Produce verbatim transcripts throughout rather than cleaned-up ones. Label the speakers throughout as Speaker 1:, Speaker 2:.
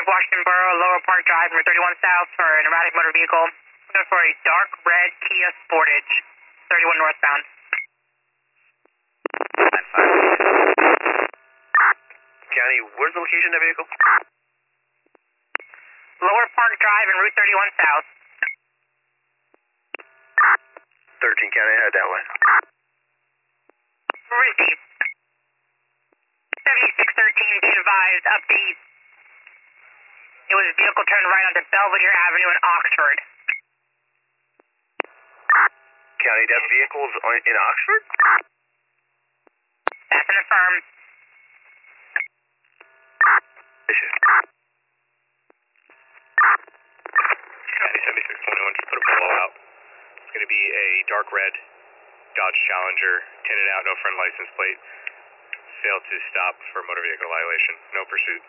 Speaker 1: Washington Borough, Lower Park Drive, Route thirty-one South for an erratic motor vehicle. Looking for a dark red Kia Sportage, thirty-one northbound.
Speaker 2: County, where's the location of the vehicle?
Speaker 1: Lower Park Drive and Route thirty-one South.
Speaker 2: thirteen County, head that way.
Speaker 1: Received. seventy-six thirteen, be advised, update. It was a vehicle turned right onto Belvedere Avenue in Oxford.
Speaker 2: County, that vehicle's in Oxford?
Speaker 1: That's an affirm.
Speaker 2: Issue.
Speaker 3: County seventy-six twenty-one, just put a polo out. It's going to be a dark red Dodge Challenger, tinted out, no front license plate. Failed to stop for motor vehicle violation. No pursuit.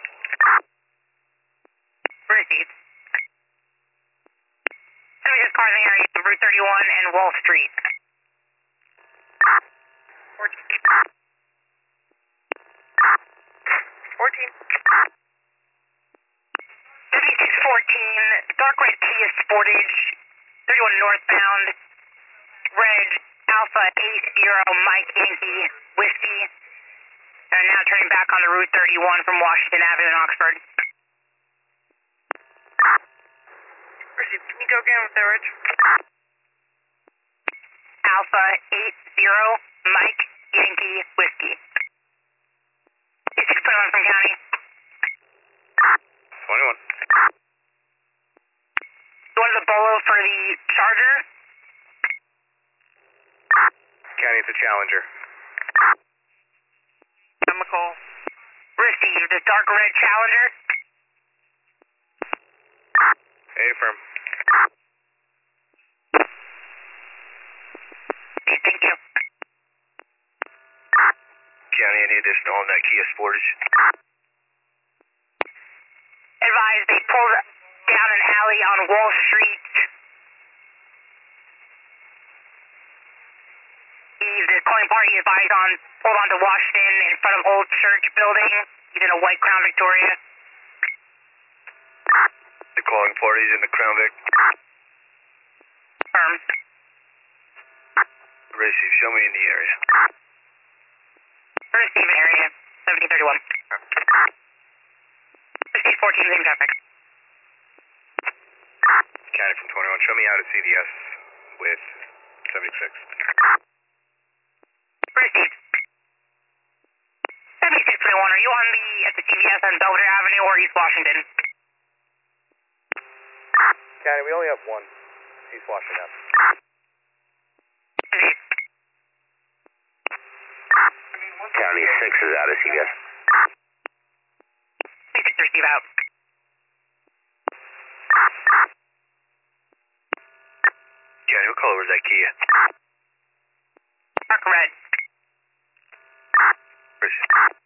Speaker 1: Received. Somebody just cars in the area of Route thirty-one and Wall Street. fourteen. fourteen. seventy-six fourteen, dark red Kia Sportage, thirty-one northbound, red Alpha eight zero Mike Yankee Whiskey. And now turning back on the Route thirty-one from Washington Avenue in Oxford. Received. Can you go again with the Rich? Alpha eight zero Mike Yankee Whiskey. six twenty-one from County.
Speaker 3: twenty-one.
Speaker 1: You wanted the Bolo for the Charger?
Speaker 3: County, it's a Challenger.
Speaker 1: Chemical. Received. The dark red Challenger.
Speaker 3: A firm.
Speaker 1: Okay, thank you.
Speaker 2: County, any additional on that Kia Sportage?
Speaker 1: Advised they pulled down an alley on Wall Street. He's the calling party advised on pulled onto Washington in front of Old Church Building. He's in a white Crown Victoria.
Speaker 2: The calling party's in the Crown Vic.
Speaker 1: Firm.
Speaker 2: Receive, show me in the area.
Speaker 1: Receiving area, seventeen thirty-one. Receive fourteen, same traffic.
Speaker 3: County from twenty-one, show me out at C V S with seventy-six.
Speaker 1: Received. seventy-six twenty-one, are you on the, at the C V S on Belvedere Avenue or East Washington?
Speaker 3: County, we only have one. East Washington.
Speaker 1: Received.
Speaker 2: County six is out of C V S.
Speaker 1: six receive out.
Speaker 2: County, what color was that Kia?
Speaker 1: Dark red.
Speaker 2: Appreciate it.